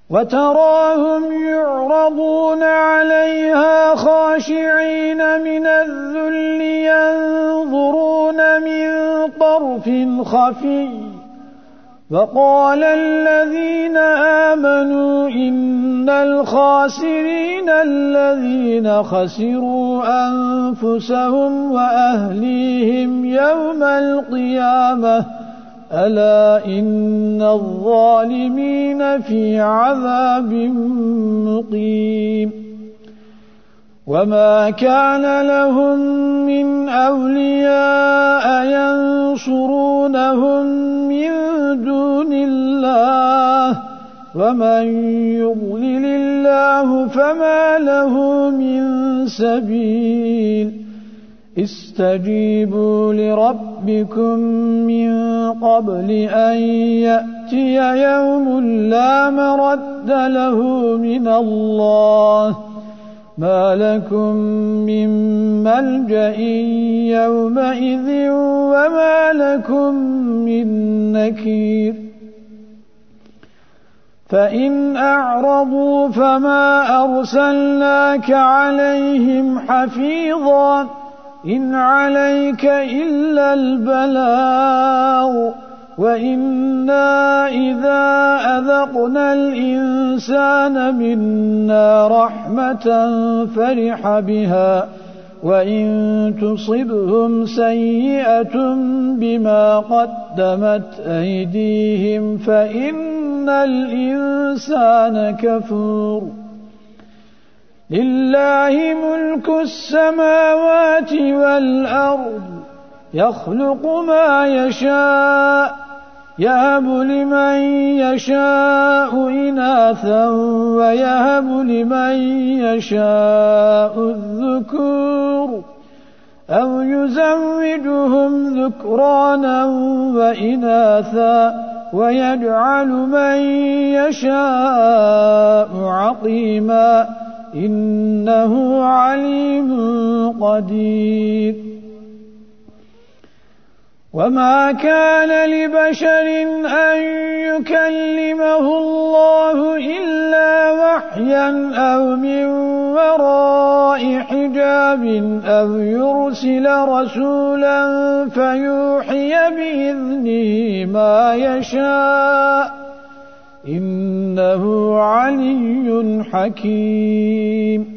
وتراهم يعرضون عليها خاشعين من الذل ينظرون من طرف خفي وقال الذين آمنوا إن الخاسرين الذين خسروا أنفسهم وأهليهم يوم القيامة ألا إن الظالمين في عذاب مقيم وما كان لهم من أولياء ينصرونهم من دون الله ومن يضلل الله فما له من سبيل استجيبوا لربكم من قبل أن يأتي يوم لا مرد له من الله ما لكم من ملجأ يومئذ وما لكم من نكير فإن أعرضوا فما أرسلناك عليهم حفيظا إن عليك إلا البلاغ وإنا إذا أذقنا الإنسان منا رحمة فرح بها وإن تصبهم سيئة بما قدمت أيديهم فإن الإنسان كفور لله ملك السماوات والأرض يخلق ما يشاء يهب لمن يشاء إناثا ويهب لمن يشاء الذكور أو يزوجهم ذكرانا وإناثا ويجعل من يشاء عقيما إنه عليم قدير وما كان لبشر أن يكلمه الله إلا وحيا أو من وراء حجاب أو يرسل رسولا فيوحي بإذنه ما يشاء إنه علي حكيم